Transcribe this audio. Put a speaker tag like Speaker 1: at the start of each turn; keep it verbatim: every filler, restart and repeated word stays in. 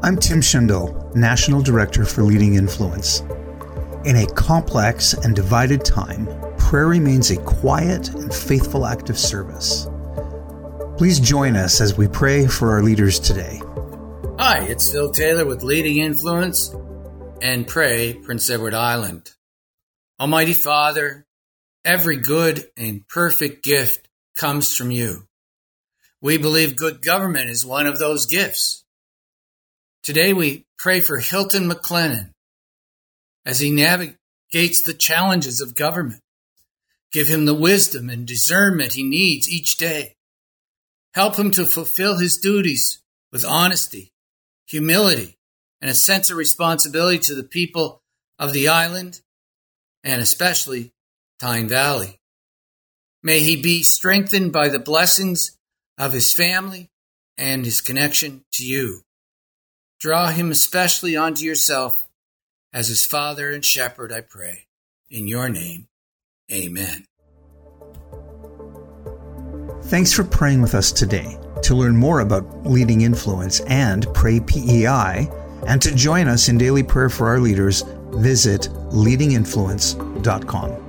Speaker 1: I'm Tim Schindel, National Director for Leading Influence. In a complex and divided time, prayer remains a quiet and faithful act of service. Please join us as we pray for our leaders today.
Speaker 2: Hi, it's Phil Taylor with Leading Influence and Pray Prince Edward Island. Almighty Father, every good and perfect gift comes from you. We believe good government is one of those gifts. Today we pray for Hilton McLennan as he navigates the challenges of government. Give him the wisdom and discernment he needs each day. Help him to fulfill his duties with honesty, humility, and a sense of responsibility to the people of the island, and especially Tyne Valley. May he be strengthened by the blessings of his family and his connection to you. Draw him especially onto yourself as his father and shepherd, I pray. In your name, amen.
Speaker 1: Thanks for praying with us today. To learn more about Leading Influence and Pray P E I, and to join us in daily prayer for our leaders, visit leading influence dot com.